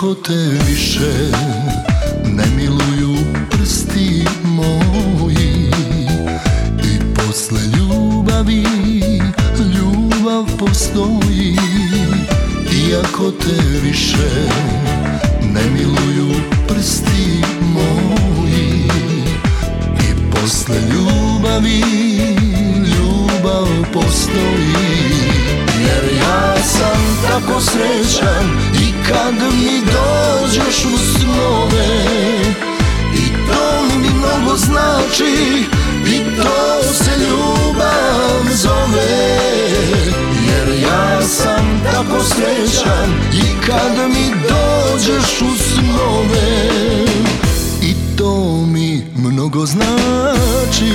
Iako te više ne miluju prsti moji, i posle ljubavi ljubav postoji. Iako te više ne miluju prsti moji, i posle ljubavi ljubav postoji. Jer ja sam tako srećan i kad mi dođeš u snove, i to mi mnogo znači, i to se ljubav zove. Jer ja sam tako srećan i kad mi dođeš u snove, i to mi mnogo znači,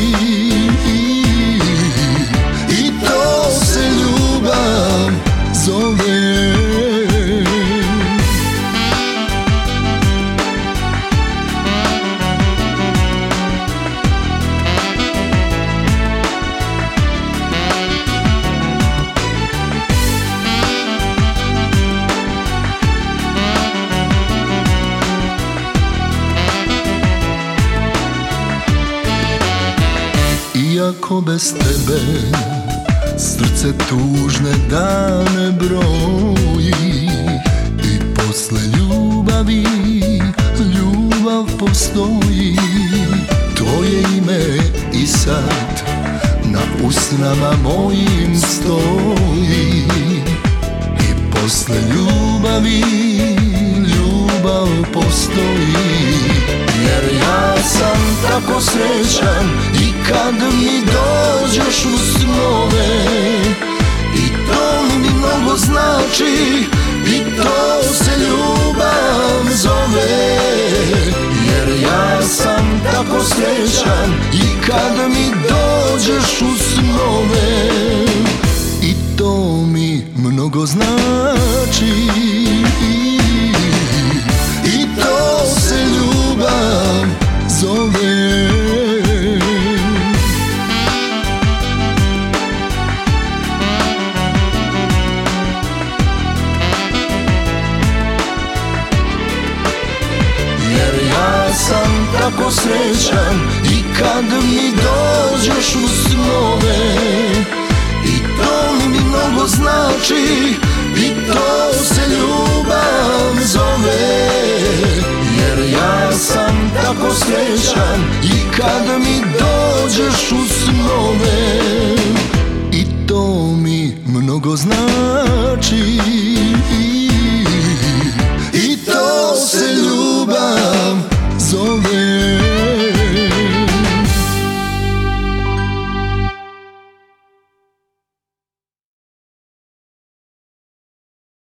i to se ljubav zove. Iako bez tebe srce tužne dane broji, i posle ljubavi ljubav postoji. Tvoje ime i sad na usnama mojim stoji, i posle ljubavi ljubav postoji. Jer ja sam tako srećan i kad mi dođeš u snove, i to mi mnogo znači, i to se ljubav zove. Jer ja sam tako srećan i kad mi dođeš u snove, i to mi mnogo znači, i to se ljubav zove. Jer ja sam tako srećan i kad mi dođeš u snove, i to mi mnogo znači, i to se ljubav zove. Jer ja sam tako srećan i kad mi dođeš u snove, i to mi mnogo znači.